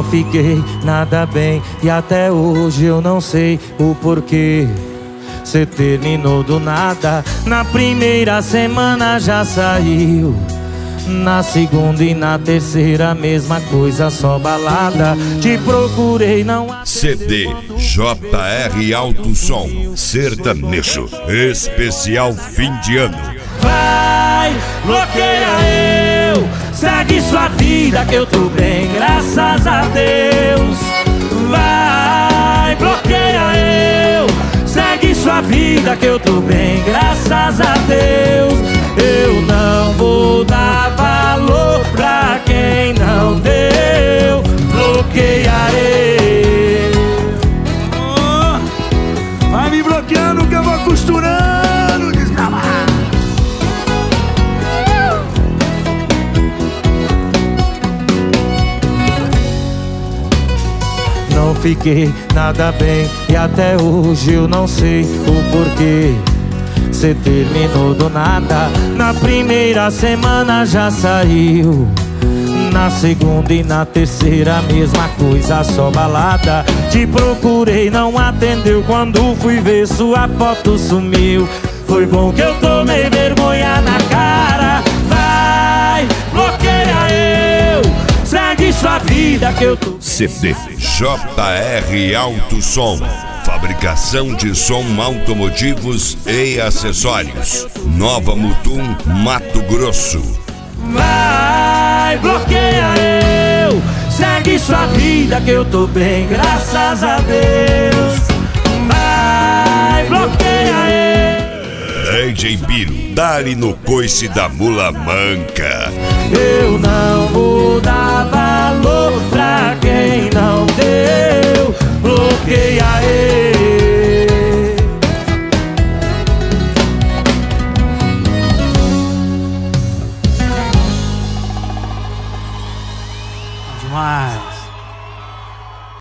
Não fiquei nada bem e até hoje eu não sei o porquê. Cê terminou do nada, na primeira semana já saiu. Na segunda e na terceira mesma coisa, só balada. Te procurei, não CD JR Alto Som Sertanejo Especial Fim de Ano. Vai, bloqueia eu, segue sua vida que eu tô bem, graças a Deus. Vai, bloqueia eu, segue sua vida que eu tô bem, graças a Deus. Eu não vou dar valor pra quem não deu. Bloqueia eu. Vai me bloqueando que eu vou costurando, desgramado. Não fiquei nada bem e até hoje eu não sei o porquê. Cê terminou do nada, na primeira semana já saiu. Na segunda e na terceira a mesma coisa, só balada. Te procurei, não atendeu, quando fui ver sua foto sumiu. Foi bom que eu tomei vergonha na cara. Vai, bloqueia eu, segue sua vida que eu tô... CD JR Alto Som, fabricação de som automotivos e acessórios. Nova Mutum, Mato Grosso. Vai, bloqueia eu, segue sua vida que eu tô bem, graças a Deus. Vai, bloqueia eu. DJ Biro, dá-lhe no coice da mula manca. Eu não vou dar valor pra quem não deu. Bloqueia eu.